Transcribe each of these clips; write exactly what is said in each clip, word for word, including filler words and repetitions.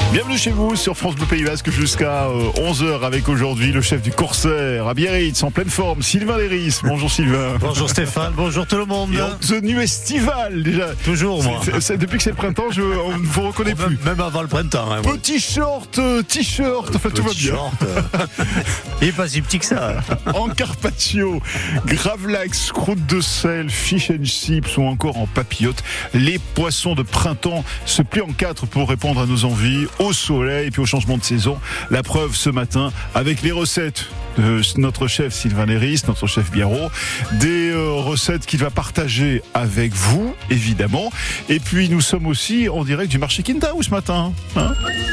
Bienvenue chez vous sur France Bleu Pays Basque jusqu'à onze heures avec aujourd'hui le chef du Corsaire à Biarritz en pleine forme, Sylvain Léris. Bonjour Sylvain. Bonjour Stéphane, bonjour tout le monde. Et en tenue estivale déjà. Toujours moi. C'est, c'est, depuis que c'est le printemps, je, on ne vous reconnaît même, plus. Même avant le printemps. Hein, Petit short, euh, t-shirt, enfin tout va bien. Short, euh... Il est pas si petit que ça. En carpaccio, gravlax, croûte de sel, fish and chips ou encore en papillote. Les poissons de printemps se plient en quatre pour répondre à nos envies, au soleil et puis au changement de saison. La preuve ce matin avec les recettes de notre chef Sylvain Léris, notre chef Biarro, des euh, recettes qu'il va partager avec vous, évidemment. Et puis nous sommes aussi en direct du marché Quintao ce matin. Hein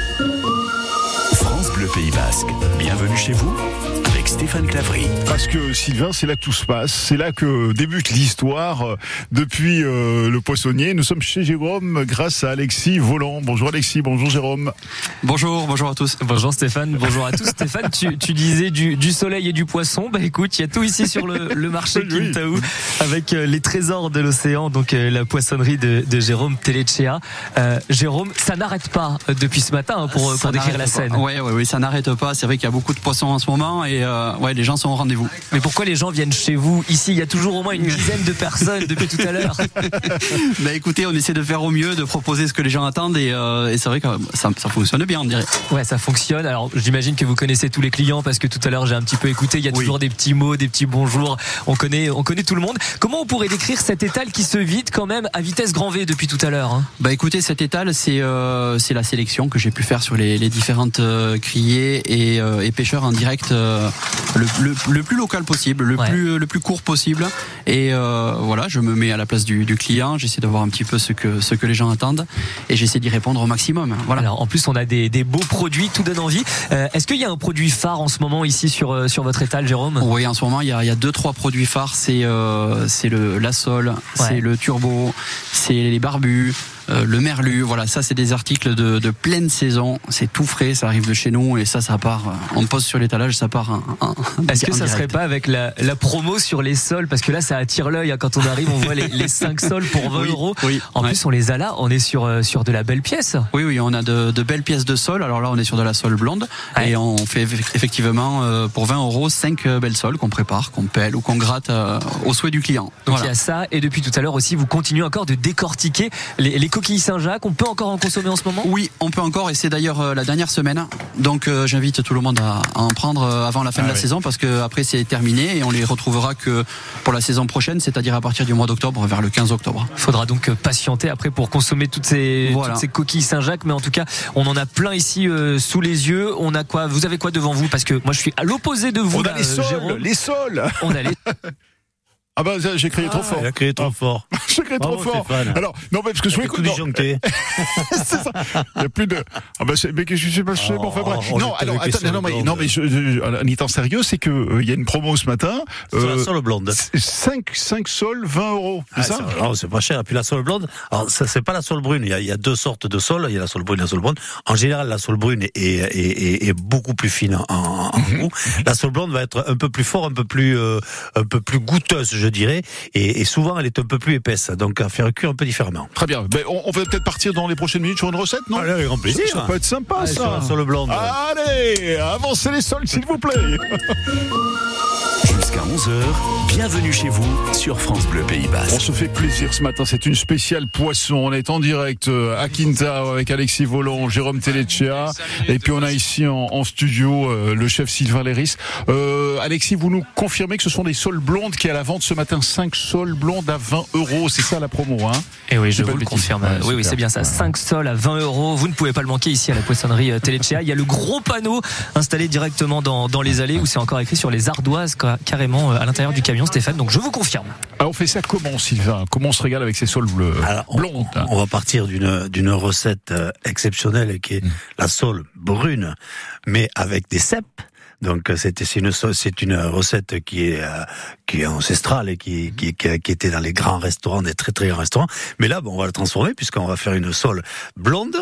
France Bleu Pays Basque, bienvenue chez vous avec Stéphane Clavry. Parce que Sylvain, c'est là que tout se passe, c'est là que débute l'histoire. Depuis euh, le poissonnier, nous sommes chez Jérôme grâce à Alexis Volant. Bonjour Alexis, bonjour Jérôme. Bonjour, bonjour à tous. Bonjour Stéphane, bonjour à tous. Stéphane, tu, tu disais du, du soleil et du poisson. Bah écoute, il y a tout ici sur le, le marché oui, Quintao oui. avec euh, les trésors de l'océan, donc euh, la poissonnerie de, de Jérôme Telechea. Euh, Jérôme, ça n'arrête pas euh, depuis ce matin hein, pour, pour décrire la scène. Oui, oui, oui, ça n'arrête pas. C'est vrai qu'il y a beaucoup de poissons en ce moment et euh, ouais, les gens sont au rendez-vous. Mais pourquoi les gens viennent chez vous ici? Il y a toujours au moins une dizaine de personnes depuis tout à l'heure. Bah écoutez, on essaie de faire au mieux, de proposer ce que les gens attendent et, euh, et c'est vrai que ça, ça fonctionne bien, on dirait. Ouais, ça fonctionne. Alors, j'imagine que vous connaissez tous les clients parce que tout à l'heure j'ai un petit peu écouté. Il y a toujours oui. des petits mots, des petits bonjours. On connaît, on connaît tout le monde. Comment on pourrait décrire cet étal qui se vide quand même à vitesse grand V depuis tout à l'heure hein? Bah écoutez, cet étal, c'est euh, c'est la sélection que j'ai pu faire sur les, les différentes euh, criées et, euh, et pêcheurs en direct, euh, le, le, le plus local possible, le ouais. plus le plus court possible. Et euh, voilà, je me mets à la place du, du client. J'essaie de voir un petit peu ce que ce que les gens attendent et j'essaie d'y répondre au maximum. Voilà. Alors en plus, on a des, des beaux produits, tout donne envie. Euh, est-ce qu'il y a un produit phare en ce moment ici sur sur votre étal, Jérôme? Oui, en ce moment il y a il y a deux trois produits phares. C'est euh, c'est le la sole, ouais. c'est le turbo, c'est les barbus. Euh, le merlu, voilà, ça c'est des articles de, de pleine saison, c'est tout frais, ça arrive de chez nous et ça, ça part, on pose sur l'étalage, ça part. Un, un, Est-ce que ça direct. serait pas avec la, la promo sur les sols, parce que là ça attire l'œil hein, quand on arrive, on voit les, les cinq sols pour vingt oui, euros. Oui, en ouais. plus on les a là, on est sur sur de la belle pièce. Oui, oui, on a de, de belles pièces de sol. Alors là, on est sur de la sole blonde ouais. et on fait effectivement euh, pour vingt euros cinq belles sols qu'on prépare, qu'on pèle ou qu'on gratte euh, au souhait du client. Donc voilà. il y a ça et depuis tout à l'heure aussi, vous continuez encore de décortiquer les, les coquilles Saint-Jacques. On peut encore en consommer en ce moment? Oui, on peut encore et c'est d'ailleurs euh, la dernière semaine. Donc euh, j'invite tout le monde à, à en prendre euh, avant la fin ah de la oui. saison parce que après c'est terminé et on les retrouvera que pour la saison prochaine, c'est-à-dire à partir du mois d'octobre vers le quinze octobre. Il faudra donc patienter après pour consommer toutes ces, voilà. toutes ces coquilles Saint-Jacques, mais en tout cas, on en a plein ici euh, sous les yeux. On a quoi? Vous avez quoi devant vous? Parce que moi je suis à l'opposé de vous. On là, a les sols, Jérôme. les sols. On a les Ah bah j'ai crié ah, trop fort. Il a crié trop fort. J'ai crié trop oh, fort. Stéphane. Alors non mais parce que je voulais écouter. C'est ça. Il y a plus de. Ah bah c'est mais que je sais pas. Je sais pas. Enfin bref. Oh, non alors attends non mais non mais je, je, en étant sérieux c'est que il euh, y a une promo ce matin. Sur euh, la sole blonde. cinq cinq sols vingt euros. C'est ah, ça. C'est, non c'est pas cher. Et puis la sole blonde. Alors ça c'est pas la sole brune. Il y a, il y a deux sortes de sols. Il y a la sole brune et la sole blonde. En général la sole brune est est, est, est beaucoup plus fine en, en mm-hmm. goût. La sole blonde va être un peu plus fort, un peu plus euh, un peu plus goûteuse je dirais. Et Et, et souvent, elle est un peu plus épaisse, donc à faire cuire un peu différemment. Très bien. Ben, on, on va peut-être partir dans les prochaines minutes sur une recette, non? Allez, avec grand plaisir. Ça, ça peut être sympa, Allez, ça. Sur le blonde. Allez, avancez les sols, s'il vous plaît. Jusqu'à onze heures, bienvenue chez vous sur France Bleu Pays Basque. On se fait plaisir ce matin, c'est une spéciale poisson. On est en direct à Quintao avec Alexis Volant, Jérôme Telechea. Et puis on a ici en, en studio euh, le chef Sylvain Léris. Euh, Alexis, vous nous confirmez que ce sont des sols blondes qui est à la vente ce matin, cinq sols blondes à vingt euros. C'est ça la promo, hein? Et oui, je vous le confirme. Ouais, oui, oui, c'est bien ça. Ouais. cinq sols à vingt euros. Vous ne pouvez pas le manquer ici à la poissonnerie Telechea. Il y a le gros panneau installé directement dans, dans les allées où c'est encore écrit sur les ardoises carrément à l'intérieur du camion, Stéphane. Donc je vous confirme. Alors on fait ça comment, Sylvain? Comment on se régale avec ces sols bleus blondes? on, on va partir d'une, d'une recette exceptionnelle qui est mmh. la sole brune, mais avec des cèpes. Donc c'est, c'est une c'est une recette qui est euh, qui est ancestrale et qui qui qui était dans les grands restaurants, des très très grands restaurants. Mais là, bon, on va la transformer puisqu'on va faire une sole blonde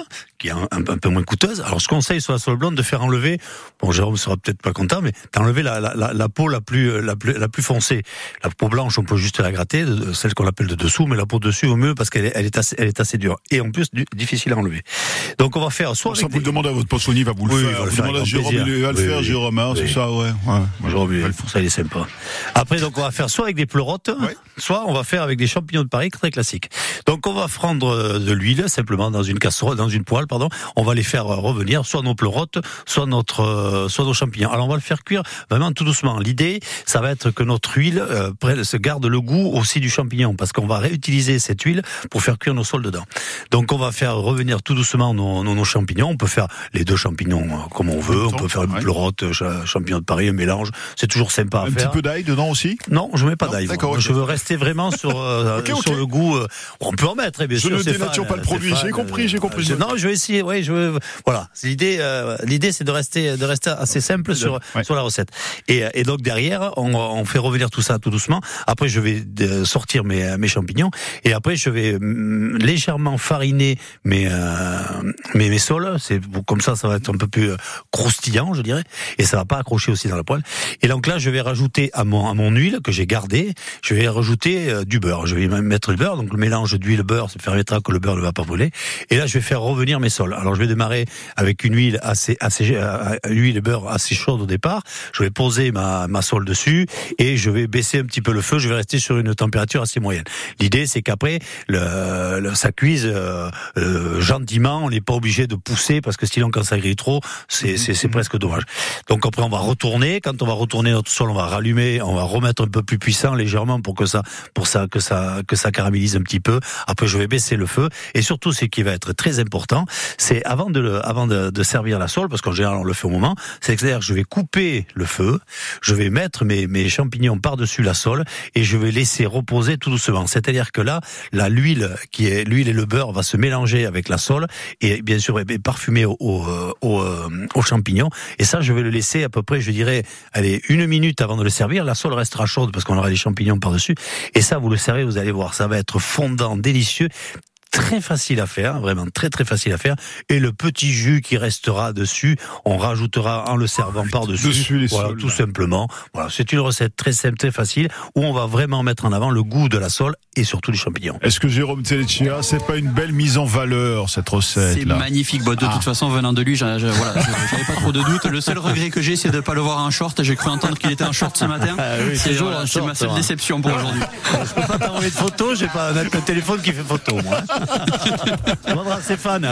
qui est un, un, un peu moins coûteuse. Alors je conseille sur la sole blonde de faire enlever, bon Jérôme sera peut-être pas content, mais d'enlever la, la, la, la peau la plus, la plus la plus foncée. La peau blanche, on peut juste la gratter, celle qu'on appelle de dessous, mais la peau dessus au mieux parce qu'elle est, elle est assez, elle est assez dure et en plus du, difficile à enlever. Donc on va faire soit. Ça, vous le demandez à votre poissonnier, va vous le oui, faire. Va le vous faire demandez à Jérôme, il va le oui, faire, oui, Jérôme, hein, oui. c'est ça, ouais. ouais. Jérôme, il, ça il est sympa. Après donc on va faire soit avec des pleurotes, ouais. soit on va faire avec des champignons de Paris très classiques. Donc on va prendre de l'huile simplement dans une casserole, dans une poêle, pardon. On va les faire revenir, soit nos pleurotes, soit notre, soit nos champignons. Alors on va le faire cuire vraiment tout doucement. L'idée, ça va être que notre huile euh, se garde le goût aussi du champignon, parce qu'on va réutiliser cette huile pour faire cuire nos sols dedans. Donc on va faire revenir tout doucement nos, nos, nos champignons. On peut faire les deux champignons euh, comme on veut. On peut faire une ouais. pleurote, champignons de Paris, un mélange. C'est toujours sympa à un faire. Un petit peu d'ail dedans aussi? Non, je mets pas d'ail. D'accord. Je veux rester vraiment sur euh, okay, okay. sur le goût. Euh, on peut en mettre, bien je sûr. Je ne dénature pas le produit. J'ai compris, j'ai compris. Je, non, je vais essayer. Oui, je veux, voilà. L'idée, euh, l'idée, c'est de rester, de rester assez simple sur ouais. sur la recette. Et, et donc derrière, on, on fait revenir tout ça tout doucement. Après, je vais sortir mes mes champignons et après, je vais légèrement fariner mes euh, mes, mes sols. C'est comme ça, ça va être un peu plus croustillant, je dirais, et ça va pas accrocher aussi dans la poêle. Et donc là, je vais rajouter à mon à mon huile que j'ai gardée, je vais rajouter euh, du beurre. Je vais mettre du beurre, donc le mélange d'huile beurre, ça permettra que le beurre ne va pas brûler. Et là, je vais faire revenir mes sols. Alors, je vais démarrer avec une huile assez assez euh, huile et beurre assez chaude au départ. Je vais poser ma ma sole dessus et je vais baisser un petit peu le feu. Je vais rester sur une température assez moyenne. L'idée, c'est qu'après, le, le ça cuise euh, euh, gentiment. On n'est pas obligé de pousser parce que sinon, quand ça grille trop, c'est c'est c'est presque dommage. Donc après, on va retourner. Quand on va retourner notre sol, on va rallumer, on va remettre un peu plus puissant légèrement pour que ça, pour ça, que ça, que ça caramélise un petit peu. Après, je vais baisser le feu. Et surtout, ce qui va être très important, c'est avant de, le, avant de, de servir la sole, parce qu'en général, on le fait au moment, c'est-à-dire que je vais couper le feu, je vais mettre mes, mes champignons par-dessus la sole et je vais laisser reposer tout doucement. C'est-à-dire que là, là, l'huile, qui est, l'huile et le beurre va se mélanger avec la sole et bien sûr, et parfumer au, au, au, aux champignons. Et ça, je vais le laisser à peu près, je dirais, allez, une minute avant de le servir. La sole restera chaude parce qu'on aura des champignons par-dessus. Et ça, vous le servez, vous allez voir, ça va être fondant, délicieux. Très facile à faire, vraiment très très facile à faire. Et le petit jus qui restera dessus, on rajoutera en le servant par-dessus. Dessus les voilà, sols, tout simplement. Voilà, c'est une recette très simple, très facile, où on va vraiment mettre en avant le goût de la sole et surtout du champignon. Est-ce que Jérôme Tellecchia, c'est pas une belle mise en valeur cette recette? C'est là magnifique. Bon, de ah. toute façon, venant de lui, je, je, voilà, j'avais pas trop de doutes. Le seul regret que j'ai, c'est de pas le voir en short. J'ai cru entendre qu'il était en short ce matin. Ah oui, c'est voilà, c'est ma seule déception pour aujourd'hui. Je peux pas t'envoyer de photos, j'ai pas un téléphone qui fait photo, moi. Demandera à Stéphane.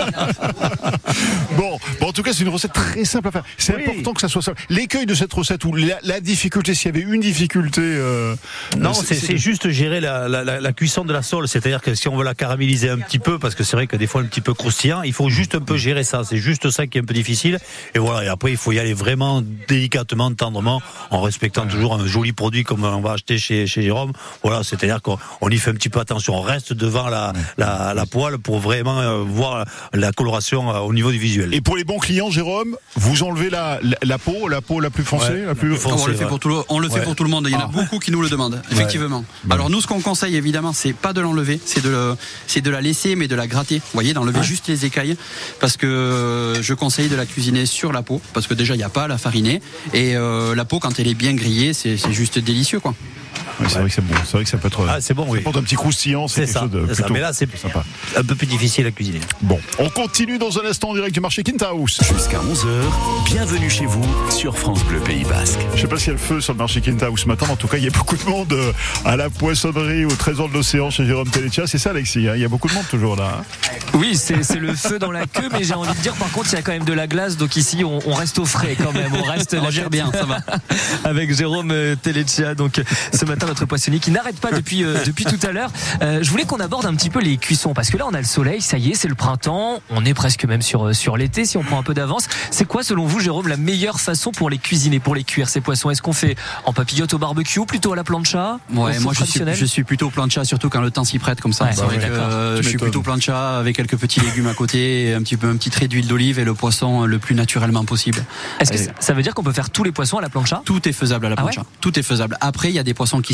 Bon, bon, en tout cas, c'est une recette très simple à faire. C'est oui. important que ça soit simple. L'écueil de cette recette, ou la, la difficulté, s'il y avait une difficulté. Euh, non, c'est, c'est, c'est juste gérer la, la, la, la cuisson de la sole. C'est-à-dire que si on veut la caraméliser un petit peu, parce que c'est vrai que des fois un petit peu croustillant, il faut juste un peu gérer ça. C'est juste ça qui est un peu difficile. Et voilà. Et après, il faut y aller vraiment délicatement, tendrement, en respectant ouais. toujours un joli produit comme on va acheter chez, chez Jérôme. Voilà. C'est-à-dire qu'on on y fait un petit peu attention. On reste devant la, ouais. la, la poêle pour vraiment euh, voir la coloration euh, au niveau du visuel. Et pour les bons clients, Jérôme, vous enlevez la, la, la peau, la peau la plus foncée, ouais, la plus la plus foncée, on le fait ouais. pour tout le, on le fait ouais. pour tout le monde. Il y en a ah. beaucoup qui nous le demandent, effectivement. Ouais. Alors nous, ce qu'on conseille évidemment, c'est pas de l'enlever, c'est de le, c'est de la laisser, mais de la gratter. Vous voyez, d'enlever ouais. juste les écailles, parce que je conseille de la cuisiner sur la peau, parce que déjà il n'y a pas à la fariner, et euh, la peau quand elle est bien grillée, c'est, c'est juste délicieux, quoi. Oui, c'est vrai que c'est bon. C'est vrai que ça peut être. Ah, c'est bon, oui. Ça porte un petit croustillant, c'est, c'est quelque ça, chose de c'est plutôt ça. Mais là, c'est sympa. Un peu plus difficile à cuisiner. Bon, on continue dans un instant en direct du marché Quintaus. Jusqu'à onze heures, bienvenue chez vous sur France Bleu Pays Basque. Je sais pas s'il y a le feu sur le marché Quintaus ce matin, mais en tout cas, il y a beaucoup de monde à la poissonnerie, au trésor de l'océan chez Jérôme Tellecchia. C'est ça, Alexis, hein, il y a beaucoup de monde toujours là. Hein. Oui, c'est, c'est le feu dans la queue, mais j'ai envie de dire, par contre, il y a quand même de la glace, donc ici, on, on reste au frais quand même. On reste on gère bien, ça va. Avec Jérôme Tellecchia, donc ce matin, notre poissonnier qui n'arrête pas depuis euh, depuis tout à l'heure. Euh, je voulais qu'on aborde un petit peu les cuissons, parce que là, on a le soleil, ça y est, c'est le printemps, on est presque même sur sur l'été si on prend un peu d'avance. C'est quoi, selon vous, Jérôme, la meilleure façon pour les cuisiner, pour les cuire ces poissons? Est-ce qu'on fait en papillote au barbecue, plutôt à la plancha? Ouais, moi je suis je suis plutôt plancha, surtout quand le temps s'y prête comme ça. Ouais, c'est vrai que euh, je suis plutôt plancha avec quelques petits légumes à côté, un petit peu un petit trait d'huile d'olive et le poisson le plus naturellement possible. Est-ce que et ça veut dire qu'on peut faire tous les poissons à la plancha? Tout est faisable à la plancha. Ah ouais, tout est faisable. Après, il y a des poissons qui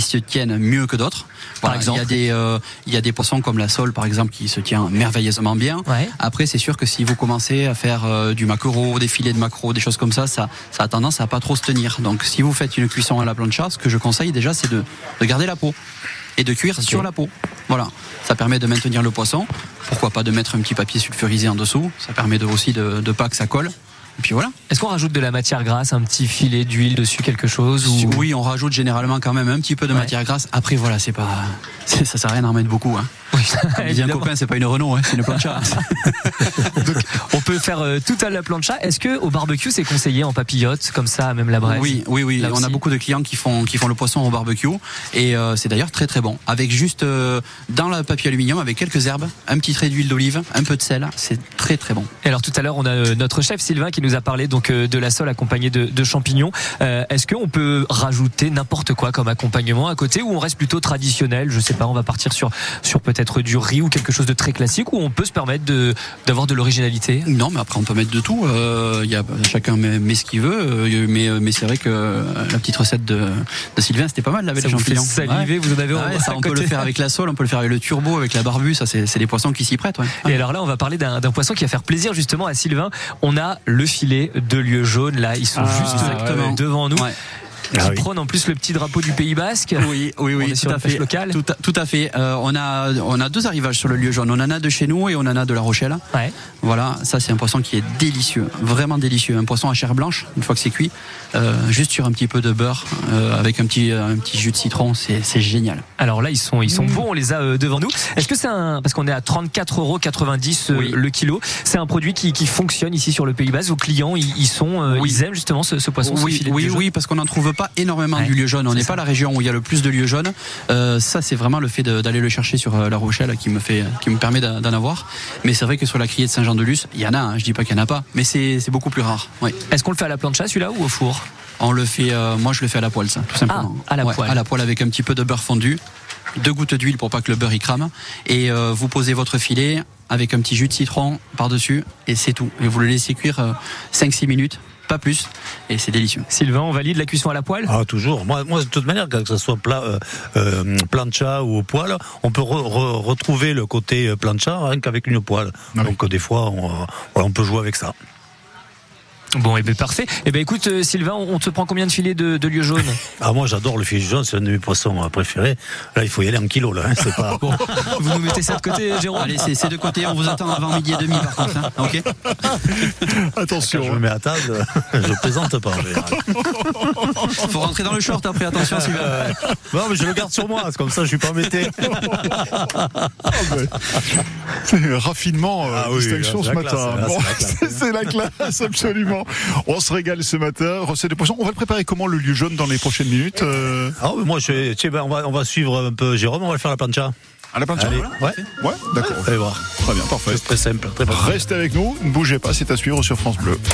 se tiennent mieux que d'autres. Voilà, par exemple, il y a des euh, il y a des poissons comme la sole par exemple qui se tient merveilleusement bien. Ouais. Après c'est sûr que si vous commencez à faire euh, du maquereau, des filets de maquereau, des choses comme ça, ça ça a tendance à pas trop se tenir. Donc si vous faites une cuisson à la plancha, ce que je conseille déjà c'est de, de garder la peau et de cuire okay. sur la peau. Voilà, ça permet de maintenir le poisson. Pourquoi pas de mettre un petit papier sulfurisé en dessous. Ça permet de, aussi de, de pas que ça colle. Et puis voilà. Est-ce qu'on rajoute de la matière grasse, un petit filet d'huile dessus, quelque chose ou... Oui, on rajoute généralement quand même un petit peu de ouais. matière grasse. Après voilà, c'est pas, c'est, ça sert à rien d'en remettre beaucoup. Hein. Oui, il dit un copain, c'est pas une Renault, hein, c'est une plancha. Donc, on peut faire euh, tout à la plancha. Est-ce que au barbecue c'est conseillé en papillote comme ça, même la braise? Oui, oui, oui. Là on aussi. a beaucoup de clients qui font qui font le poisson au barbecue et euh, c'est d'ailleurs très très bon. Avec juste euh, dans le papier aluminium avec quelques herbes, un petit trait d'huile d'olive, un peu de sel, c'est très très bon. Et alors tout à l'heure on a euh, notre chef Sylvain qui nous a parlé donc euh, de la sole accompagnée de, de champignons. Euh, est-ce qu'on peut rajouter n'importe quoi comme accompagnement à côté ou on reste plutôt traditionnel? Je sais pas, on va partir sur sur peut-être du riz ou quelque chose de très classique où on peut se permettre de d'avoir de l'originalité? Non, mais après on peut mettre de tout. Euh, y a, chacun met, met ce qu'il veut. Euh, mais mais c'est vrai que la petite recette de, de Sylvain c'était pas mal avec les champignons. Ça vous fait saliver, ouais. vous en avez. Ah ouais, ça, on peut le faire avec la sole, on peut le faire avec le turbo, avec la barbue. Ça c'est, c'est des poissons qui s'y prêtent. Ouais. Et alors là, on va parler d'un, d'un poisson qui va faire plaisir justement à Sylvain. On a le filet de lieu jaune. Là, ils sont ah, juste exactement ouais. devant nous. Ouais. Qui ah oui. prône en plus le petit drapeau du Pays Basque. Oui, oui, oui, on est sur tout à fait. Locale. Tout à, tout à fait. Euh, on a, on a deux arrivages sur le lieu jaune. On en a de chez nous et on en a de La Rochelle. Ouais. Voilà, ça c'est un poisson qui est délicieux, vraiment délicieux. Un poisson à chair blanche, une fois que c'est cuit, euh, juste sur un petit peu de beurre, euh, avec un petit, un petit jus de citron, c'est, c'est génial. Alors là, ils sont, ils sont mmh. bons. On les a euh, devant nous. Est-ce que c'est un, parce qu'on est à trente-quatre euros quatre-vingt-dix euh, oui. le kilo, c'est un produit qui, qui fonctionne ici sur le Pays Basque. Vos clients, ils, ils sont, euh, oui. ils aiment justement ce, ce poisson. Oui, ce filet oui, de oui, parce qu'on n'en trouve pas énormément ouais. du lieu jaune. On n'est pas la région où il y a le plus de lieux jaunes. Euh, ça, c'est vraiment le fait de, d'aller le chercher sur euh, La Rochelle qui me fait, qui me permet d'en, d'en avoir. Mais c'est vrai que sur la criée de Saint-Jean-de-Luz, il y en a. Hein, je dis pas qu'il y en a pas, mais c'est, c'est beaucoup plus rare. Oui. Est-ce qu'on le fait à la plancha celui-là ou au four? On le fait. Euh, moi, je le fais à la poêle, ça, tout simplement. Ah, à la ouais, poêle. À la poêle avec un petit peu de beurre fondu, deux gouttes d'huile pour pas que le beurre y crame, et euh, vous posez votre filet avec un petit jus de citron par-dessus, et c'est tout. Et vous le laissez cuire euh, cinq six minutes. Pas plus, et c'est délicieux. Sylvain, on valide la cuisson à la poêle? Ah, toujours. Moi, moi de toute manière, que ce soit pla, euh, euh, plancha ou au poêle, on peut re, re, retrouver le côté plancha rien qu'avec une poêle. Ah, donc oui. des fois, on, on peut jouer avec ça. Bon, et eh bien parfait. Et eh ben écoute, euh, Sylvain, on te prend combien de filets de, de lieu jaune? Ah, moi j'adore le filet jaune, c'est un de mes poissons préférés. Là, il faut y aller en kilo, là. Hein, c'est pas... bon, vous nous mettez ça de côté, Jérôme? Allez, c'est, c'est de côté, on vous attend avant midi et demi, par contre. Hein, ok. Attention. Quand je me mets à table, je plaisante pas en général. Faut rentrer dans le short après, attention, Sylvain. Euh, non, mais je le garde sur moi, c'est comme ça, je suis pas embêté. C'est raffinement, euh, ah, oui, distinction ce matin. Classe, bon, là, c'est, c'est la classe, absolument. On se régale ce matin. Recette de poisson. On va le préparer comment, le lieu jaune, dans les prochaines minutes euh... ah, moi, je, tu sais, ben, on, va, on va suivre un peu Jérôme, on va le faire à la plancha. À la plancha? Allez, voilà. ouais. Ouais, d'accord. Allez voir. Très bien, parfait. C'est très simple. Très Restez avec nous, ne bougez pas, c'est à suivre sur France Bleu.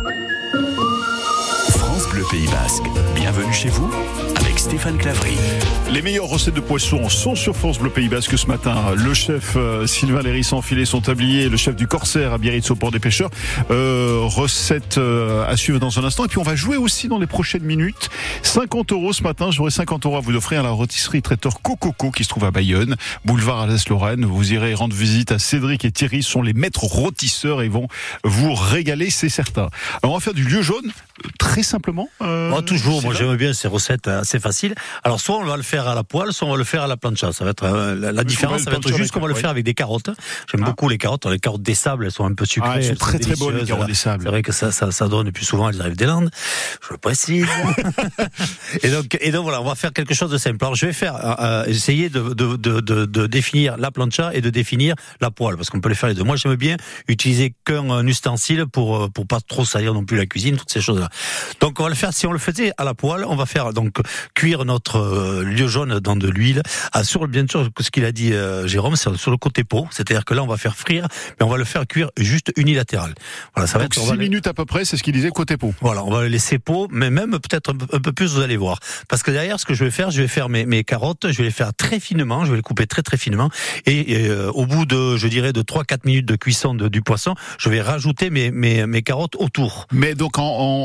France Bleu Pays Basque. Bienvenue chez vous avec Stéphane Clavry. Les meilleures recettes de poissons sont sur France Bleu Pays Basque ce matin. Le chef euh, Sylvain Léris enfilé son tablier, le chef du Corsaire à Biarritz au port des pêcheurs. Euh, recette euh, à suivre dans un instant. Et puis on va jouer aussi dans les prochaines minutes. cinquante euros ce matin. J'aurai cinquante euros à vous offrir à la rôtisserie traiteur Cococo qui se trouve à Bayonne, boulevard Alès-Lorraine. Vous irez rendre visite à Cédric et Thierry, ce sont les maîtres rôtisseurs et vont vous régaler, c'est certain. Alors on va faire du lieu jaune, très simplement. Euh, oh, toujours, moi j'aime bien ces recettes assez faciles. Alors soit on va le faire à la poêle, soit on va le faire à la plancha. Ça va être euh, la, la oui, différence, ça va être juste qu'on va le faire avec des carottes. J'aime ah. beaucoup les carottes. Les carottes des sables, elles sont un peu sucrées. Ah, elles sont elles très sont très bonnes les carottes des sables. C'est vrai que ça, ça, ça donne. Et puis souvent elles arrivent des Landes. Je le précise. et donc, et donc voilà, on va faire quelque chose de simple. Alors je vais faire, euh, essayer de, de, de, de, de définir la plancha et de définir la poêle, parce qu'on peut les faire les deux. Moi j'aime bien utiliser qu'un ustensile pour pour pas trop salir non plus la cuisine, toutes ces choses-là. Donc on va le faire. Si on le faisait à la poêle, on va faire donc cuire notre euh, lieu jaune dans de l'huile. Ah, sur bien sûr, ce qu'il a dit euh, Jérôme, c'est sur le côté peau. C'est-à-dire que là, on va faire frire, mais on va le faire cuire juste unilatéral. Voilà, ça va donc être six minutes à peu près, c'est ce qu'il disait côté peau. Voilà, on va le laisser peau, mais même peut-être un peu, un peu plus, vous allez voir. Parce que derrière, ce que je vais faire, je vais faire mes, mes carottes, je vais les faire très finement, je vais les couper très très finement, et, et euh, au bout de, je dirais, de trois quatre minutes de cuisson de, du poisson, je vais rajouter mes, mes, mes carottes autour. Mais donc en, en,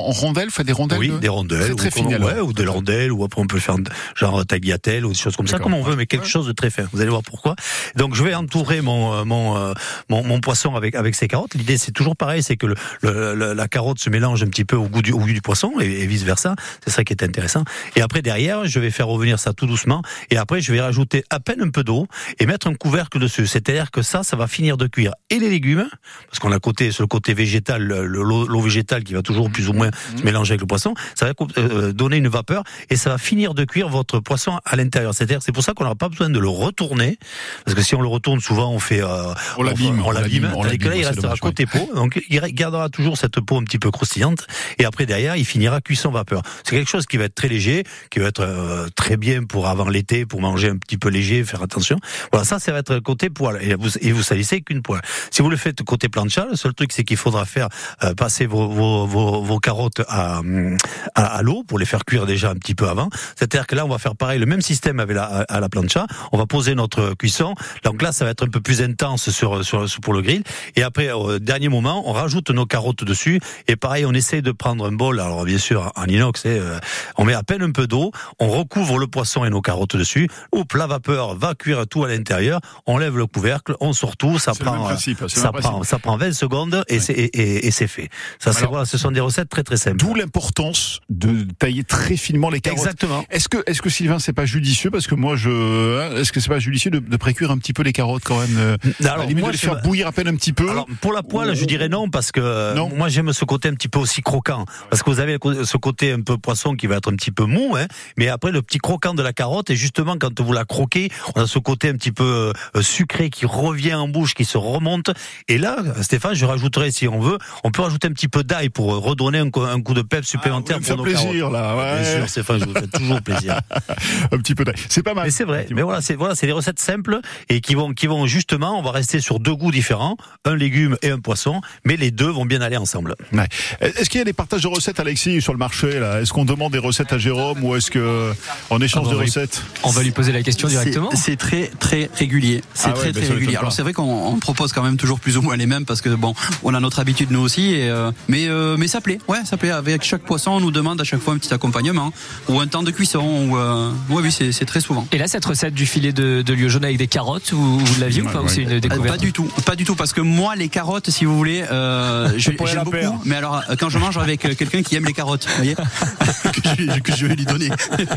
en rondelles, fait des rondelles. Oui, de... des rondelles. Très, très ou, fines, ouais, alors. ou des rondelles, ou après on peut faire genre tagliatelle ou des choses comme ça, D'accord. comme on veut, mais quelque Ouais. chose de très fin. Vous allez voir pourquoi. Donc je vais entourer mon mon euh, mon, mon poisson avec avec ces carottes. L'idée c'est toujours pareil, c'est que le, le, le, la carotte se mélange un petit peu au goût du au goût du poisson et, et vice versa. C'est ça qui est intéressant. Et après derrière, je vais faire revenir ça tout doucement. Et après, je vais rajouter à peine un peu d'eau et mettre un couvercle dessus. C'est-à-dire que ça, ça va finir de cuire et les légumes, parce qu'on a côté sur le côté végétal, le, l'eau, l'eau végétale qui va toujours plus ou moins se mélanger avec le poisson. Ça va euh, donner une vapeur et ça va finir de cuire votre poisson à l'intérieur. C'est-à-dire, c'est pour ça qu'on n'aura pas besoin de le retourner, parce que si on le retourne, souvent on fait, euh, On l'abîme, on, on l'abîme. l'abîme, on Tandis que là, l'abîme, il c'est restera dommage, côté peau, donc il gardera toujours cette peau un petit peu croustillante. Et après derrière, il finira cuisson vapeur. C'est quelque chose qui va être très léger, qui va être euh, très bien pour avant l'été, pour manger un petit peu léger, faire attention. Voilà, ça, ça va être côté poêle. Et vous, et vous salissez qu'une poêle. Si vous le faites côté plancha, le seul truc, c'est qu'il faudra faire euh, passer vos, vos, vos, vos carottes à, à, à l'eau pour les faire cuire déjà un petit peu avant. C'est-à-dire que là, on va faire pareil, le même système avec la, à la plancha. On va poser notre cuisson. Donc là, ça va être un peu plus intense sur, sur, pour le grill. Et après, au dernier moment, on rajoute nos carottes dessus. Et pareil, on essaie de prendre un bol. Alors bien sûr, en inox, euh, on met à peine un peu d'eau. On recouvre le poisson et nos carottes dessus. Oups, la vapeur va cuire tout à l'intérieur. On lève le couvercle, on sort tout. Ça C'est le prend, même principe, c'est le ça même prend, principe. ça prend vingt secondes et Ouais. c'est, et, et, et c'est fait. Ça, c'est Alors, voilà, ce sont des recettes très très simples. D'où l'importance de tailler très finement les carottes. Exactement. Est-ce que, est-ce que Sylvain, c'est pas judicieux parce que moi, je, est-ce que c'est pas judicieux de, de précuire un petit peu les carottes quand même, euh, à la limite moi, de les je- faire bouillir à peine un petit peu. Alors, pour la poêle, je dirais non, parce que euh, Non. moi j'aime ce côté un petit peu aussi croquant. Parce que vous avez ce côté un peu poisson qui va être un petit peu mou, hein, mais après le petit croquant de la carotte, et justement quand vous la croquez, on a ce côté un petit peu euh, sucré qui revient en bouche, qui se remonte. Et là, Stéphane, je rajouterai, si on veut, on peut rajouter un petit peu d'ail pour redonner un, un coup de peps supplémentaire Ah, vous pour me nos faites plaisir, carottes. là, ouais. Bien sûr, Stéphane, je vous fais toujours plaisir. Un petit peu d'ail. C'est pas mal. Mais c'est vrai. Mais voilà, c'est voilà, c'est des recettes simples et qui vont qui vont justement, on va rester sur deux goûts différents, un légume et un poisson, mais les deux vont bien aller ensemble. Ouais. Est-ce qu'il y a des partages de recettes, Alexis, sur le marché là? Est-ce qu'on demande des recettes à Jérôme ou est-ce que on échange Ah bah des oui. recettes? On va lui poser la question directement. C'est, c'est très très régulier. C'est Ah ouais, très bah très ça régulier. m'étonne pas. Alors c'est vrai qu'on on propose quand même toujours plus ou moins les mêmes parce que bon, on a notre habitude nous aussi. Et, euh, mais euh, mais ça plaît. Ouais, ça plaît. Avec chaque poisson, on nous demande à chaque fois un petit accompagnement ou un temps de cuisson. Ou euh, ouais, oui, c'est, c'est très souvent. Et là, cette recette du filet de, de lieu jaune avec des carottes, vous, vous l'aviez Ouais, ou pas? ouais. Ou c'est une Euh, découverte? Pas du tout, pas du tout, parce que moi les carottes, si vous voulez, euh, je, pourrait j'aime la paire. beaucoup. Mais alors, euh, quand je mange avec euh, quelqu'un qui aime les carottes, vous voyez, que, je, que je vais lui donner.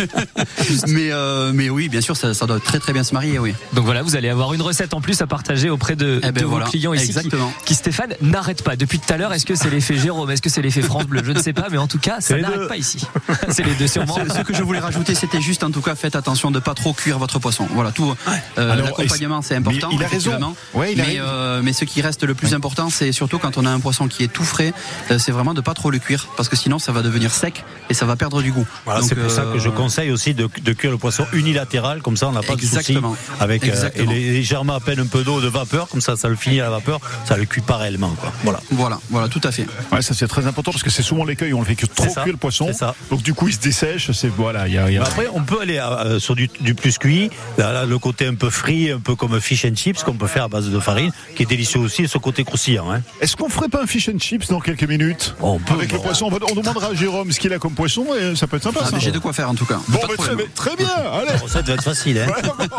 mais euh, mais oui, bien sûr, ça, ça doit très très bien se marier, oui. Donc voilà, vous allez avoir une recette en plus à partager auprès de, Eh ben de vos voilà, clients ici, qui, exactement. qui, Stéphane, n'arrête pas. Depuis tout à l'heure, est-ce que c'est l'effet Jérôme, est-ce que c'est l'effet France Bleu? Je ne sais pas, mais en tout cas, ça C'est les n'arrête deux. pas ici. C'est les deux sûrement. Ce, ce que je voulais rajouter, c'était juste, en tout cas, faites attention de pas trop cuire votre poisson. Voilà, tout. Euh, Alors, l'accompagnement, c'est important. mais il a raison. effectivement. Ouais, il a mais, raison. euh, mais ce qui reste le plus important, c'est surtout quand on a un poisson qui est tout frais, euh, c'est vraiment de pas trop le cuire, parce que sinon, ça va devenir sec et ça va perdre du goût. Voilà, Donc, c'est pour ça que je euh, conseille aussi de, de cuire le poisson unilatéral, comme ça on n'a pas Exactement. de souci avec euh, Exactement. et légèrement à peine un peu d'eau de vapeur, comme ça ça le finit à la vapeur, ça le cuit pas réellement quoi. Voilà. Voilà, voilà, tout à fait. Ouais, ça c'est très important parce que c'est souvent l'écueil, on le fait que trop C'est ça, cuire le poisson. c'est ça. Donc du coup il se dessèche, c'est voilà, il y a, il y a- Mais après on peut aller euh, sur du, du plus cuit, là, là, le côté un peu frit, un peu comme fish and chips qu'on peut faire à base de farine, qui est délicieux aussi, ce côté croustillant. Hein. Est-ce qu'on ferait pas un fish and chips dans quelques minutes? On peut, Avec le bon. poisson, on, va- on demandera à Jérôme ce qu'il a comme poisson et ça peut être sympa Ah, ça. mais j'ai de quoi faire en tout cas. Bon, Pas de mais très, problème. très bien, allez. La recette va être facile. Hein.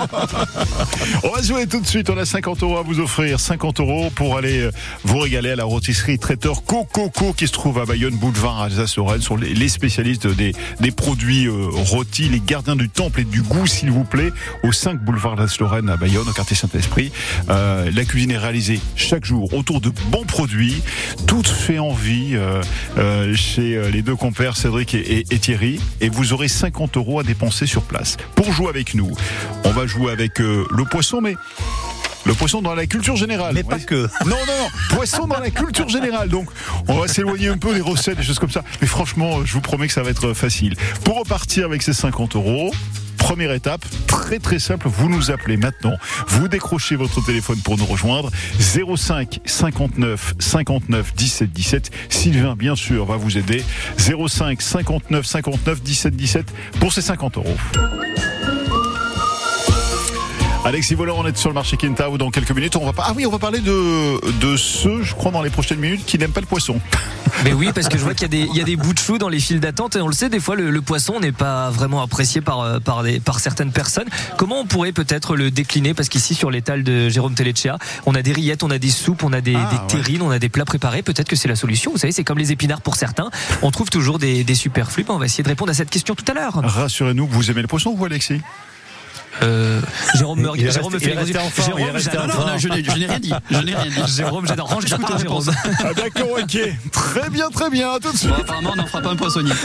On va jouer tout de suite, on a cinquante euros à vous offrir, cinquante euros pour aller euh, vous régaler à la rôtisserie traiteur Cococo qui se trouve à Bayonne, boulevard Alsace-Lorraine, sont les, les spécialistes des, des produits euh, rôtis, les gardiens du temple et du goût s'il vous plaît, au cinq boulevard Alsace-Lorraine à Bayonne, au quartier Saint-Esprit. Euh, la cuisine est réalisée chaque jour autour de bons produits, tout fait envie euh, euh, chez euh, les deux compères Cédric et, et, et Thierry, et vous aurez cinquante euros à dépenser sur place. Pour jouer avec nous, on va jouer avec euh, le poisson, mais le poisson dans la culture générale. Mais pas Ouais. que. Non, non, non, poisson dans la culture générale. Donc, on va s'éloigner un peu des recettes, des choses comme ça. Mais franchement, je vous promets que ça va être facile. Pour repartir avec ces cinquante euros, première étape, très très simple, vous nous appelez maintenant. Vous décrochez votre téléphone pour nous rejoindre. zéro cinq cinquante-neuf cinquante-neuf dix-sept dix-sept. Sylvain, bien sûr, va vous aider. zéro cinq cinquante-neuf cinquante-neuf dix-sept dix-sept pour ces cinquante euros. Alexis Voller, on est sur le marché Quintao dans quelques minutes. On va pas... Ah oui, on va parler de, de ceux, je crois, dans les prochaines minutes, qui n'aiment pas le poisson. Mais oui, parce que je vois qu'il y a des, il y a des bouts de chou dans les files d'attente et on le sait, des fois le, le poisson n'est pas vraiment apprécié par, par, des, par certaines personnes. Comment on pourrait peut-être le décliner? Parce qu'ici sur l'étal de Jérôme Telechea, on a des rillettes, on a des soupes, on a des, ah, des ouais. terrines, on a des plats préparés. Peut-être que c'est la solution. Vous savez, c'est comme les épinards pour certains. On trouve toujours des, des superflus. On va essayer de répondre à cette question tout à l'heure. Rassurez-nous, vous aimez le poisson, vous, Alexis? Euh, Jérôme me Il est Jérôme me resté- fait il est resté en forme, il est Jérôme, resté en j'adore. forme. Non, non, je n'ai je n'ai rien dit. Je n'ai rien dit. Jérôme, j'adore. Range J'écoute ta la Jérôme. réponse. Ah d'accord, ok. Très bien, très bien. À tout de suite. Bon, apparemment, on n'en fera pas un poissonnier.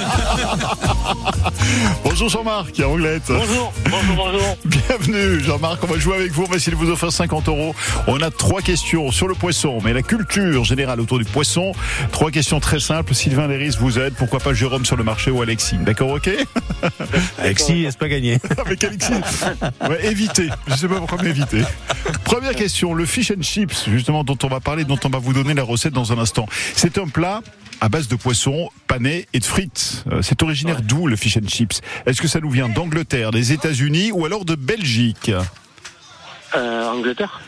Bonjour Jean-Marc, à Anglette. Bonjour, bonjour, bonjour. Bienvenue Jean-Marc, on va jouer avec vous, on va essayer de vous offrir cinquante euros. On a trois questions sur le poisson, mais la culture générale autour du poisson. Trois questions très simples, Sylvain Léris vous aide, pourquoi pas Jérôme sur le marché ou Alexis. D'accord, ok? Alexis, c'est pas gagné. Avec Alexis. Ouais, évitez. Je sais pas pourquoi m'éviter. Première question, le fish and chips, justement, dont on va parler, dont on va vous donner la recette dans un instant. C'est un plat à base de poisson, pané et de frites. Euh, C'est originaire d'où, le fish and chips? Est-ce que ça nous vient d'Angleterre, des États-Unis ou alors de Belgique? Euh, Angleterre.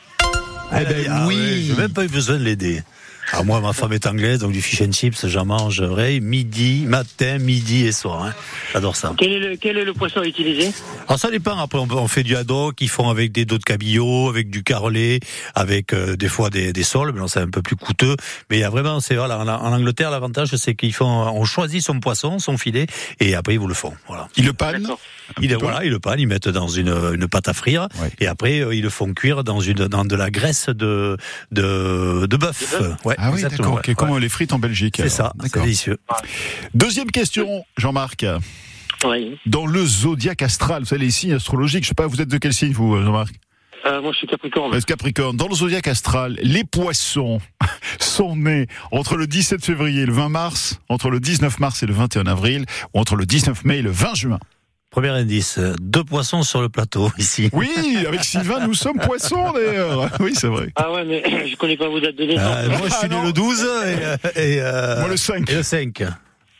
Eh ben, Euh, oui. ouais, j'ai même pas eu besoin de l'aider. Ah, moi, ma femme est anglaise, donc du fish and chips, j'en mange vrai, midi, matin, midi et soir. Hein. J'adore ça. Quel est le, quel est le poisson à utiliser? Alors ça dépend, après on, on fait du haddock, ils font avec des dos de cabillaud, avec du carlet, avec euh, des fois des, des sols, mais non, c'est un peu plus coûteux. Mais il y a vraiment, c'est voilà, en, en Angleterre, l'avantage c'est qu'ils font, on choisit son poisson, son filet, et après ils vous le font. Voilà. Ils le panent? D'accord. Ils, voilà, ils le panent, ils mettent dans une, une pâte à frire, Ouais. et après euh, ils le font cuire dans une, dans de la graisse de, de, de bœuf. De bœuf Ouais, Ah oui, exactement, d'accord, ouais, ok, comme ouais. les frites en Belgique. C'est alors. ça, c'est D'accord. délicieux. Deuxième question, Jean-Marc. Oui. Dans le zodiaque astral, vous savez, les signes astrologiques, je sais pas, vous êtes de quel signe, vous, Jean-Marc? Euh, moi, je suis Capricorne. Vous êtes Capricorne. Dans le zodiaque astral, les poissons sont nés entre le dix-sept février et le vingt mars, entre le dix-neuf mars et le vingt et un avril, ou entre le dix-neuf mai et le vingt juin. Premier indice, deux poissons sur le plateau, ici. Oui, avec Sylvain, nous sommes poissons, d'ailleurs. Oui, c'est vrai. Ah ouais, mais je connais pas vos dates de naissance. Euh, moi, je suis Ah, né non. le douze et, et, euh, Moi, le cinq. et le cinq. Euh,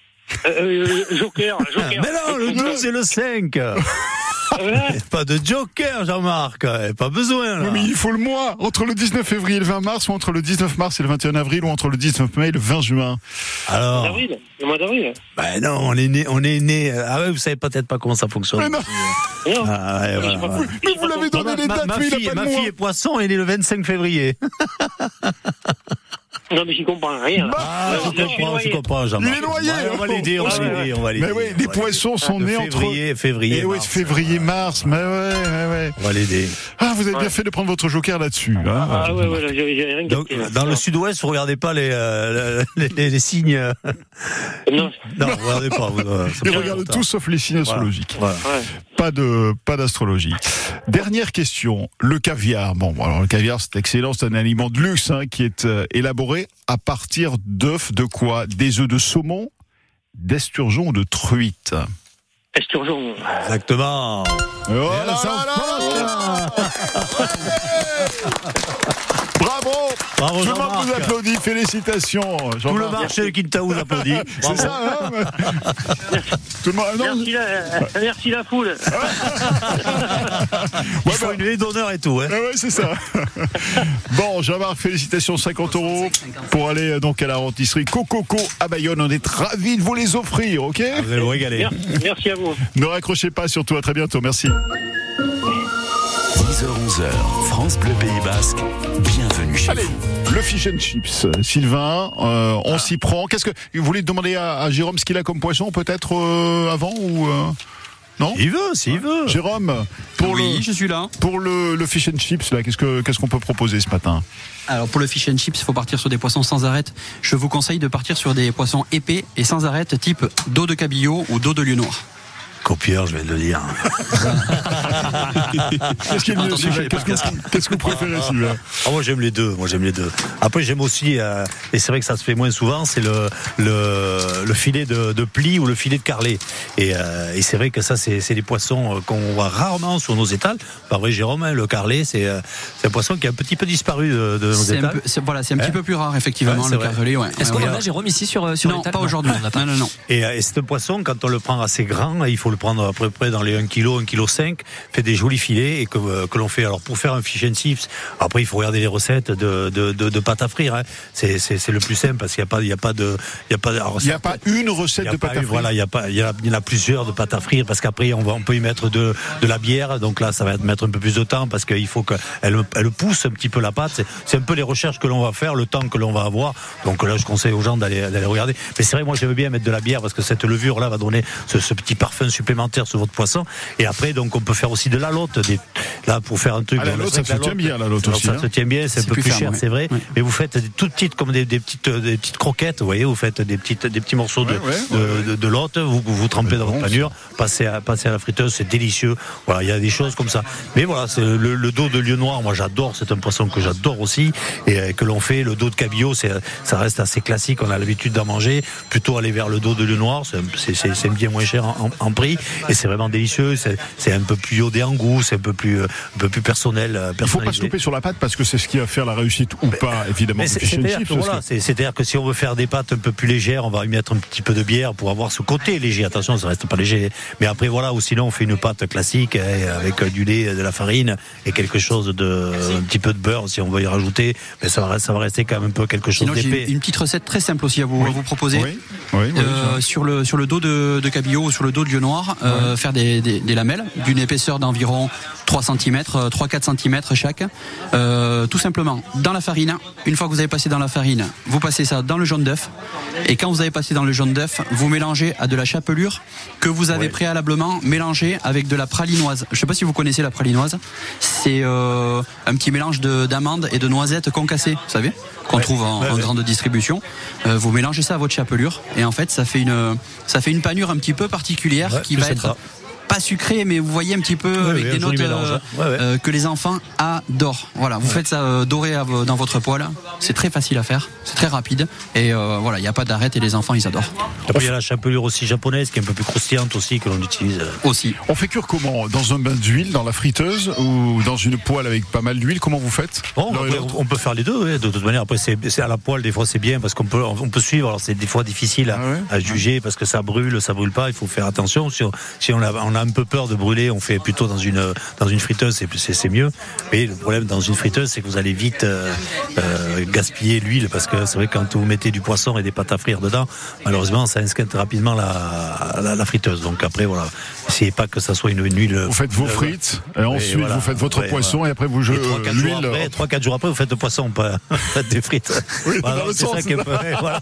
euh, Joker, Joker. Mais non, le douze et le cinq. Ouais. Pas de joker, Jean-Marc. Pas besoin, là. Oui, mais il faut le mois. Entre le dix-neuf février et le vingt mars, ou entre le dix-neuf mars et le vingt et un avril, ou entre le dix-neuf mai et le vingt juin. Alors, D'avril, le mois d'avril. ben non, on est né, on est né. Ah ouais, vous savez peut-être pas comment ça fonctionne. Mais non. Non. Ah ouais, voilà, voilà. Mais vous l'avez donné les Ma, dates, ma mais il fille, a pas ma de mois. fille est poisson, elle est le vingt-cinq février. Non, mais j'y comprends rien. Là. Ah, Là, je là, je suis comprends, je noyé. comprends, Jean-Marc. Il est noyé. Ouais, on va l'aider, on va Ah ouais, l'aider, on va l'aider. Mais oui, les on va poissons sont l'aider. nés De entre... février, février, Eh oui, mars. février, mars, mais ouais, ouais, ouais. On va l'aider. Ah, vous avez bien Ouais. fait de prendre votre joker là-dessus. Hein. Ah ouais, ouais, là, j'ai j'ai rien Donc, capté. là. dans le sud-ouest, vous regardez pas les, euh, les, les, les signes. euh, Non, Non, vous regardez pas. Vous, euh, c'est Ils pas regardent important. tout sauf les signes Voilà. astrologiques. Voilà. ouais. Pas de, pas d'astrologie. Dernière question. Le caviar. Bon, alors le caviar, c'est excellent. C'est un aliment de luxe hein, qui est euh, élaboré à partir d'œufs de quoi? Des œufs de saumon, d'esturgeon ou de truite? Esturgeon. Exactement. Oh Et là là, ça là là flotte. Bravo! Bravo, Tout le monde Jean-Marc. vous applaudit. Félicitations, Tout le Jean-Marc. marché de Quintaou vous applaudit. C'est Bravo. ça, hein mais- Tout le monde. ah non, Merci la, merci la foule. Il faut une haie d'honneur et tout. Hein. Ah ouais, c'est ça. Bon, Jean-Marc, félicitations, cinquante euros pour aller euh, donc à la rôtisserie Cococo à Bayonne. On est ravis de vous les offrir, ok? Vous allez vous régaler. Merci, merci à vous. Ne raccrochez pas, surtout à très bientôt. Merci. dix heures onze, France Bleu Pays Basque, bienvenue chez Allez, vous. le fish and chips. Sylvain, euh, on s'y prend. Qu'est-ce que vous voulez demander à, à Jérôme ce qu'il a comme poisson, peut-être euh, avant ou euh, non? S'il veut, s'il veut. Jérôme, pour Oui, le je suis là. pour le, le fish and chips là, qu'est-ce que qu'est-ce qu'on peut proposer ce matin? Alors pour le fish and chips, il faut partir sur des poissons sans arête. Je vous conseille de partir sur des poissons épais et sans arête, type dos de cabillaud ou dos de lieu noir. Copieur, je vais le dire. Qu'est-ce qui est mieux, Entendu, Sylvain? j'avais pas Qu'est-ce que qu'est-ce que vous préférez, Sylvain? Ah, moi j'aime les deux, moi j'aime les deux. Après j'aime aussi, euh, et c'est vrai que ça se fait moins souvent, c'est le, le, le filet de, de pli ou le filet de carlet. Et, euh, et c'est vrai que ça c'est, c'est des poissons qu'on voit rarement sur nos étals. Pas vrai Jérôme, hein, le carlet c'est, euh, c'est un poisson qui a un petit peu disparu de, de nos C'est un, étals. peu, c'est, voilà, c'est un Hein petit peu plus rare, effectivement, Ouais, c'est le vrai. carrelé. Ouais. Est-ce Ouais, qu'on ouais. en a, Jérôme, ici sur, sur Non, l'étal pas aujourd'hui. on en a pas. Non, non, non. Et, euh, et c'est un poisson, quand on le prend assez grand, il faut le prendre à peu près dans les un kilo, un kilo cinq, fait des jolis filets et que, que l'on fait. Alors pour faire un fish and chips, après il faut regarder les recettes de, de, de, de pâte à frire. Hein. C'est, c'est, c'est le plus simple parce qu'il n'y a pas, il y a pas de, il y a pas. Il n'y a pas une recette de pâte à frire. Voilà, il y a pas, il y, a, il y en a plusieurs de pâte à frire parce qu'après on va, on peut y mettre de, de la bière. Donc là, ça va mettre un peu plus de temps parce qu'il faut qu'elle, elle pousse un petit peu la pâte. C'est, c'est un peu les recherches que l'on va faire, le temps que l'on va avoir. Donc là, je conseille aux gens d'aller, d'aller regarder. Mais c'est vrai, moi, j'aime bien mettre de la bière parce que cette levure là va donner ce, ce petit parfum supplémentaire sur votre poisson. Et après, donc, on peut faire aussi de la lotte. Des, là, pour faire un truc. Ah, la lotte, ça se tient bien, la lotte aussi. Ça se tient bien, c'est, c'est un peu plus, plus cher, ouais. C'est vrai. Ouais. Mais vous faites des toutes petites, comme des, des petites, des petites croquettes, vous voyez, vous faites des petites, des petits morceaux de, ouais, ouais, ouais. de, de, de lotte, vous, vous trempez dans votre panure, passez à, passez à la friteuse, c'est délicieux. Voilà, il y a des choses comme ça. Mais voilà, c'est le, le dos de lieu noir, moi, j'adore, c'est un poisson que j'adore aussi, et euh, que l'on fait. Le dos de cabillaud, c'est, ça reste assez classique, on a l'habitude d'en manger. Plutôt aller vers le dos de lieu noir, c'est, c'est, c'est, c'est bien moins cher en, en, en prix, et c'est vraiment délicieux. C'est, c'est un peu plus iodé en goût, c'est un peu plus, un peu plus personnel. Il faut pas se louper sur la pâte parce que c'est ce qui va faire la réussite ou mais, pas, évidemment. Mais c'est, c'est-à-dire, chips, que, voilà, c'est, c'est-à-dire que si on veut faire des pâtes un peu plus légères, on va y mettre un petit peu de bière pour avoir ce côté léger. Attention, ça reste pas léger. Mais après, voilà, ou sinon on fait une pâte classique hein, avec du lait, de la farine et quelque chose de, un petit peu de beurre si on veut y rajouter. Mais ça va, ça va rester quand même un peu quelque chose sinon, d'épais. J'ai une petite recette très simple aussi à vous, oui. à vous proposer. Oui. Oui, oui, euh, sur le sur le dos de, de cabillaud ou sur le dos de lieu noir, euh, ouais. faire des, des, des lamelles d'une épaisseur d'environ trois centimètres, trois à quatre centimètres chaque. Euh, tout simplement dans la farine. Une fois que vous avez passé dans la farine, vous passez ça dans le jaune d'œuf. Et quand vous avez passé dans le jaune d'œuf, vous mélangez à de la chapelure que vous avez ouais. préalablement mélangée avec de la pralinoise. Je ne sais pas si vous connaissez la pralinoise. C'est euh, un petit mélange de, d'amandes et de noisettes concassées, vous savez, qu'on ouais. trouve en, ouais, en ouais. grande distribution. Euh, vous mélangez ça à votre chapelure et en fait ça fait une ça fait une panure un petit peu particulière ouais, qui va être sympa. Pas sucré, mais vous voyez un petit peu oui, avec oui, des notes euh, ouais, ouais. Euh, que les enfants adorent. Voilà, vous ouais. faites ça euh, doré à, dans votre poêle. C'est très facile à faire, c'est très rapide et euh, voilà, il n'y a pas d'arrêt et les enfants ils adorent. Après il y a la chapelure aussi japonaise qui est un peu plus croustillante aussi que l'on utilise aussi. On fait cuire comment? Dans un bain d'huile, dans la friteuse ou dans une poêle avec pas mal d'huile? Comment vous faites? Bon, on, peut, on peut faire les deux. Ouais. De toute manière, après c'est, c'est à la poêle des fois c'est bien parce qu'on peut on peut suivre. Alors c'est des fois difficile à, ah ouais. à juger parce que ça brûle, ça brûle pas. Il faut faire attention. Si on, si on a, on a un peu peur de brûler, on fait plutôt dans une dans une friteuse, c'est c'est, c'est mieux. Mais le problème dans une friteuse, c'est que vous allez vite euh, euh, gaspiller l'huile parce que c'est vrai que quand vous mettez du poisson et des pâtes à frire dedans, malheureusement, ça esquinte rapidement la, la, la friteuse. Donc après, voilà, essayez pas que ça soit une, une huile. Vous faites vos frites et ensuite et voilà, vous faites votre ouais, poisson voilà. Et après vous jouez euh, l'huile. trois quatre jours après, vous faites le poisson, pas faites des frites. Oui, voilà, dans le c'est sens, ça qui est peu, voilà.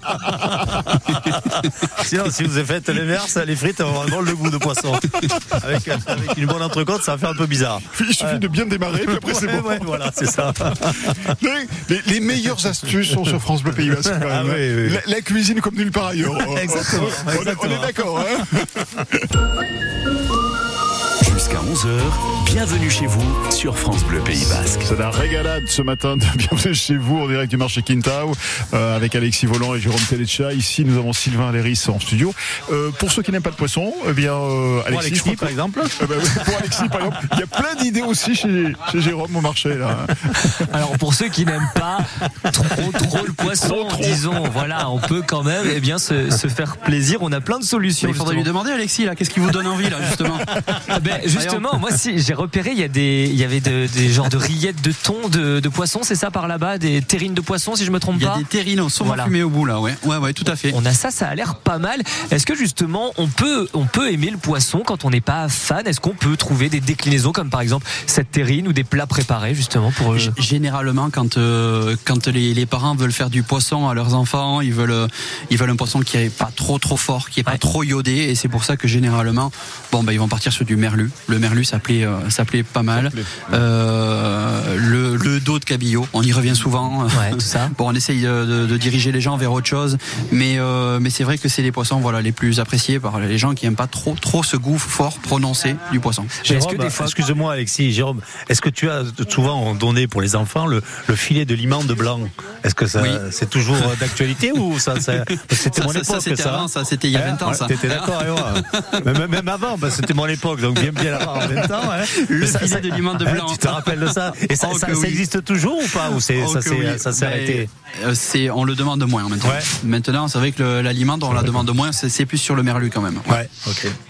Sinon, si vous faites l'inverse, les frites vont avoir le goût de poisson. Avec, avec une bonne entrecôte, ça va faire un peu bizarre. Il suffit ouais. de bien démarrer, puis après c'est ouais, bon. Ouais, voilà, c'est ça. Les, les, les meilleures astuces sont sur France Bleu Pays Basque. Ah, oui, oui. La, la cuisine comme nulle part ailleurs. Exactement. On, on, Exactement. on est d'accord, hein? Jusqu'à onze heures, bienvenue chez vous sur France Bleu Pays Basque. C'est la régalade ce matin de Bienvenue chez vous en direct du marché Quintao euh, avec Alexis Volant et Jérôme Telecha. Ici nous avons Sylvain Léris en studio. Euh, pour ceux qui n'aiment pas de poisson, eh bien euh, Alexis, pour Alexis par exemple. Euh, bah, pour Alexis par exemple, il y a plein d'idées aussi chez, chez Jérôme au marché là. Alors pour ceux qui n'aiment pas trop trop le poisson, trop, trop. disons, voilà, on peut quand même eh bien se, se faire plaisir. On a plein de solutions. Mais il faudrait justement lui demander Alexis là, qu'est-ce qui vous donne envie là justement? Ben, justement, moi si j'ai repéré, il y a des, il y avait de, des genres de rillettes de thon, de, de poisson, c'est ça par là-bas, des terrines de poisson si je me trompe pas. Il y a des terrines au saumon voilà. fumé au bout là, ouais, ouais, ouais, tout à fait. On a ça, ça a l'air pas mal. Est-ce que justement on peut, on peut aimer le poisson quand on n'est pas fan? Est-ce qu'on peut trouver des déclinaisons comme par exemple cette terrine ou des plats préparés justement pour? Euh... Généralement, quand euh, quand les, les parents veulent faire du poisson à leurs enfants, ils veulent ils veulent un poisson qui est pas trop trop fort, qui est pas ouais. trop iodé, et c'est pour ça que généralement, bon ben ils vont partir sur du merlu. Le merlu ça plaît, euh, ça plaît pas mal. Euh, le, le dos de cabillaud, on y revient souvent. Ouais, tout ça. Bon, on essaye de, de diriger les gens vers autre chose, mais euh, mais c'est vrai que c'est les poissons voilà les plus appréciés par les gens qui aiment pas trop trop ce goût fort prononcé du poisson. Jérôme, est-ce que des fois... excuse-moi Alexis, Jérôme, est-ce que tu as souvent donné pour les enfants le, le filet de limande blanc? Est-ce que ça oui. c'est toujours d'actualité ou ça, ça c'était ça, mon ça, époque ça, c'était ça avant, ça c'était il y a vingt ans ouais, ça. T'étais d'accord avec moi. même, même avant, bah, c'était mon époque, donc bien bien avant vingt ans. Hein. Le ça, filet ça, de limande blanc. Tu te rappelles de ça? Et ça, oh, ça, ça oui. existe toujours ou pas? Ou c'est, oh, ça, c'est, oui. ça s'est arrêté? C'est, on le demande moins maintenant. Ouais. Maintenant, c'est vrai que le, la limande, on la demande moins. C'est, c'est plus sur le merlu quand même. Ouais, ouais ok.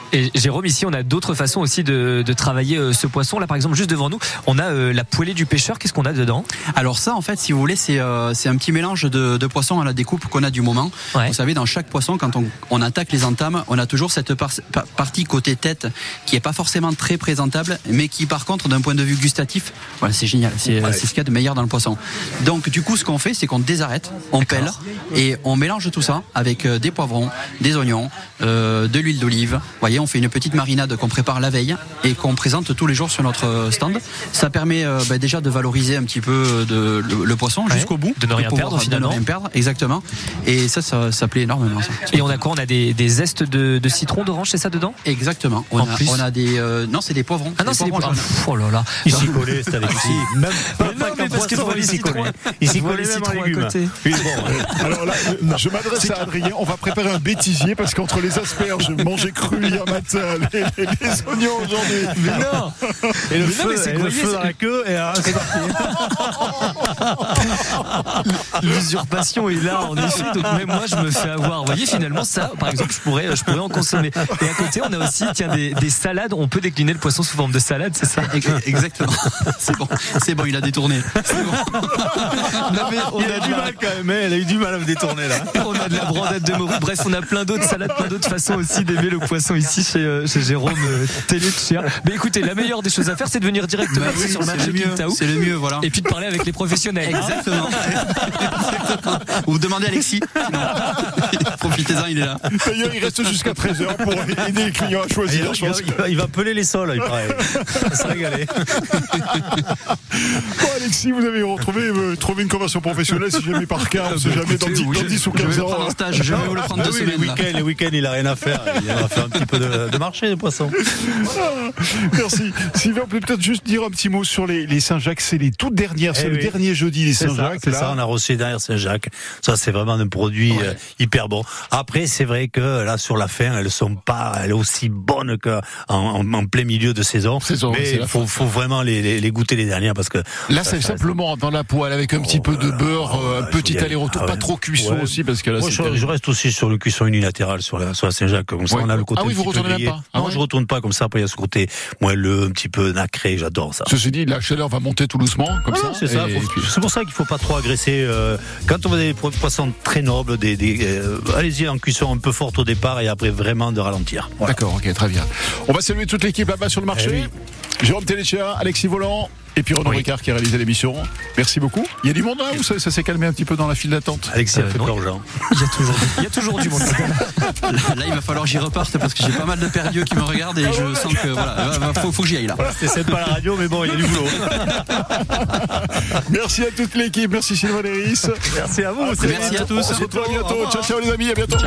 Et Jérôme, ici, on a d'autres façons aussi de, de travailler euh, ce poisson. Là, par exemple, juste devant nous, on a euh, la poêlée du pêcheur. Qu'est-ce qu'on a dedans? Alors ça, en fait, si vous voulez, c'est euh, c'est un petit mélange de, de poissons à la découpe qu'on a du moment. Ouais. Vous savez, dans chaque poisson, quand on, on attaque les entames, on a toujours cette par, par, partie côté tête qui est pas forcément très présentable, mais qui, par contre, d'un point de vue gustatif, voilà, c'est génial. C'est Ouais. c'est ce qu'il y a de meilleur dans le poisson. Donc, du coup, ce qu'on fait, c'est qu'on désarrête, on pèle et on mélange tout ça avec euh, des poivrons, des oignons, euh, de l'huile d'olive. Vous voyez, on fait une petite marinade qu'on prépare la veille et qu'on présente tous les jours sur notre stand. Ça permet euh, bah, déjà de valoriser un petit peu de, le, le poisson Ouais. jusqu'au bout. De ne rien pouvoir- perdre, finalement. De ne rien perdre, exactement. Et ça, ça, ça plaît énormément. Ça. Et on a quoi? On a des, des zestes de, de citron, d'orange, c'est ça dedans? Exactement. On, En a, plus. on a des... euh, non, c'est des poivrons. Ah non, c'est des poivrons poivrons. jaunes. Oh là là. Il s'y collait, c'était avec lui. Même pas, Mais non, pas mais qu'un parce que poisson, je vois il les s'y citrons. collait. Il s'y Je vois collait les même en citrons à légumes. côté. Oui, bon, Alors là, je m'adresse à Adrien. On va préparer un bêtisier parce qu'entre les asperges mangées crues hier matin, les, les, les oignons aujourd'hui. Mais non. et le Mais non, feu, mais c'est et le grillé, feu c'est- dans la queue, et alors, c'est parti. L'usurpation est là, en effet. Donc même moi, je me fais avoir. Vous voyez, finalement, ça, par exemple, je pourrais, je pourrais en consommer. Et à côté, on a aussi, tiens, des, des salades. On peut décliner le poisson sous forme de salade, c'est ça? Exactement. C'est bon. C'est bon, il a détourné. C'est bon. Non, mais on Il a a eu de du la- mal quand même, hein, elle a eu du mal à me détourner là. On a de la brandade de morue. Bref, on a plein d'autres salades, plein d'autres façons aussi d'aimer le poisson ici chez, euh, chez Jérôme euh, Téléchia. Mais écoutez, la meilleure des choses à faire, c'est de venir directement Bah oui, sur le c'est marché le mieux. Quintaou C'est le mieux, voilà. et puis de parler avec les professionnels. Exactement. Exactement. Vous demandez Alexis. Profitez-en, il est là. D'ailleurs, il reste jusqu'à treize heures pour aider les clients à Il, choisir. va- Je pense il va, il va peler les sols, il paraît. Ça va se régaler. Bon, Alexis, vous avez retrouvé euh, trouvé une conversion professionnelle, si jamais par cas, on sait jamais dans dix, dans dix ou Je vais quinze le prendre en ans. stage. Je vais vous le prendre Ah deux oui, les semaines. là. week-ends, les week-ends, il a rien à faire. Il va faire un petit peu de, de marché, de poissons. Merci. Sylvain, on peut peut-être juste dire un petit mot sur les, les Saint-Jacques. C'est les toutes dernières, c'est Eh le oui. dernier jeudi des C'est ça, Saint-Jacques. c'est ça, on a reçu derrière Saint-Jacques. Ça, c'est vraiment un produit euh, hyper bon. Après, c'est vrai que là, sur la fin, elles sont pas, elles sont aussi bonnes qu'en en, en plein milieu de saison. Saison, c'est Mais la il faut, faut vraiment les, les, les goûter les dernières parce que Là, ça, c'est ça- simplement dans la poêle avec un petit peu de beurre, euh, un il faut petit y aller. aller-retour, Ah pas ouais. trop cuisson Ouais. aussi, parce que là, Moi, c'est je, terrible. je reste aussi sur le cuisson unilatéral sur la, sur la Saint-Jacques. Comme ça, Ouais. on a le côté Ah oui, un vous petit peu retournez même grillé. pas Ah Non, ouais. je retourne pas comme ça. Après, il y a ce côté moelleux, un petit peu nacré. J'adore ça. Ceci dit, la chaleur va monter tout doucement, comme Voilà, ça. c'est ça. et faut- puis- C'est pour ça qu'il faut pas trop agresser. euh, quand on a des po- poissons très nobles, des, des, euh, allez-y en cuisson un peu forte au départ et après vraiment de ralentir. Voilà. D'accord, ok, très bien. On va saluer toute l'équipe là-bas sur le marché. Eh oui. Jérôme Téléchia, Alexis Volant et puis Renaud Oui. Ricard qui a réalisé l'émission. Merci beaucoup. Il y a du monde là ou ça, ça s'est calmé un petit peu dans la file d'attente? Alexis a Euh, fait non. peur aux gens. Il y a toujours, il y a toujours du monde. Là, il va falloir que j'y reparte parce que j'ai pas mal de perdus qui me regardent et je sens que voilà, va- va- faut, faut que j'y aille là. C'est sympa la radio, mais bon, il y a du boulot. Merci à toute l'équipe. Merci Sylvain Léris. Merci à vous. À très Merci vite. à tous. On se retrouve à bientôt. Ciao, ciao les amis. À bientôt.